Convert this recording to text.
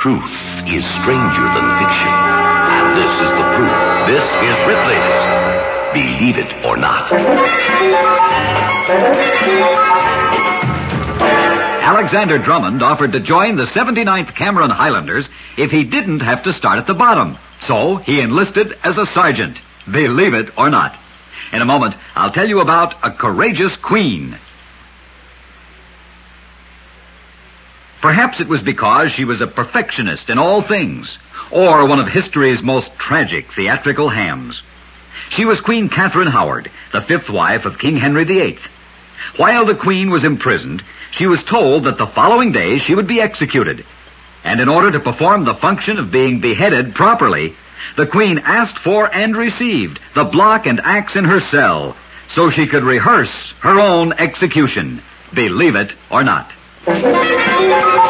Truth is stranger than fiction. And this is the proof. This is Ripley's Believe It or Not. Alexander Drummond offered to join the 79th Cameron Highlanders if he didn't have to start at the bottom. So he enlisted as a sergeant. Believe it or not. In a moment, I'll tell you about a courageous queen. Perhaps it was because she was a perfectionist in all things, or one of history's most tragic theatrical hams. She was Queen Catherine Howard, the fifth wife of King Henry VIII. While the Queen was imprisoned, she was told that the following day she would be executed. And in order to perform the function of being beheaded properly, the Queen asked for and received the block and axe in her cell so she could rehearse her own execution. Believe it or not.